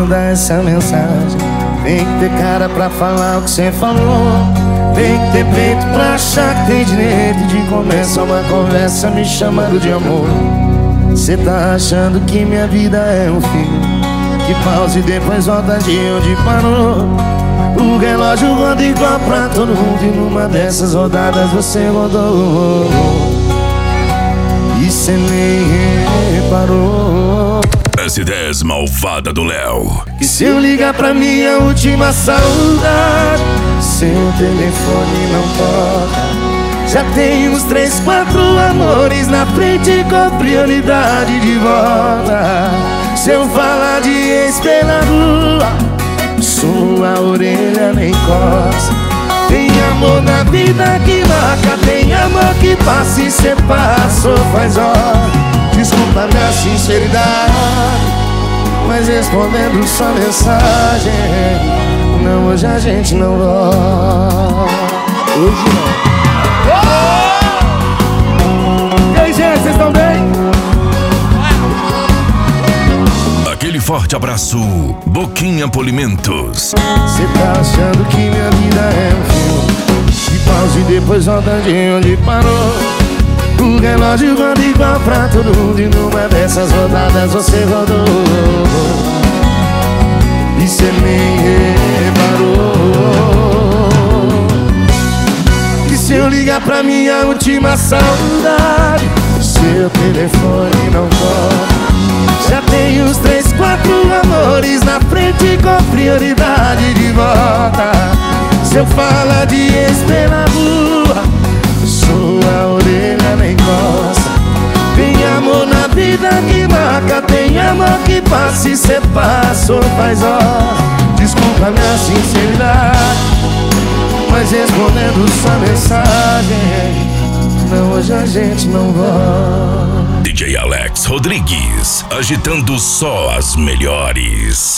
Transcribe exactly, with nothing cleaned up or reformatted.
mandar essa mensagem. Tem que ter cara pra falar o que cê falou. Tem que ter peito pra achar que tem direito de começar uma conversa me chamando de amor. Cê tá achando que minha vida é um filme que pausa e depois volta de onde parou. O relógio roda igual pra todo mundo e numa dessas rodadas você rodou e cê nem reparou. S dez malvada do Léo. E se eu ligar pra minha última saudade, seu telefone não toca. Já tem uns três, quatro amores na frente com prioridade de volta. Se eu falar de ex pela rua, sua orelha nem coça. Tem amor na vida que marca, tem amor que passa e cê passou faz hora. Desculpa minha sinceridade, mas respondendo sua mensagem, não, hoje a gente não volta. Hoje não. Oh! E aí, gente, vocês estão bem? Aquele forte abraço, Boquinha Polimentos. Cê tá achando que minha vida é um filme que pausa e depois volta de onde parou. O relógio roda igual pra todo mundo e numa dessas rodadas você rodou e cê nem reparou. E se eu ligar pra minha última saudade, seu telefone não toca. Já tem uns três, quatro amores na frente com prioridade de volta. Se eu falar de ex pela rua, sua orelha nem coça. Tem amor na vida que marca, tem amor que passa e cê passou faz hora. Desculpa minha sinceridade, mas respondendo sua mensagem, não, hoje a gente não volta. D J Alex Rodrigues, agitando só as melhores.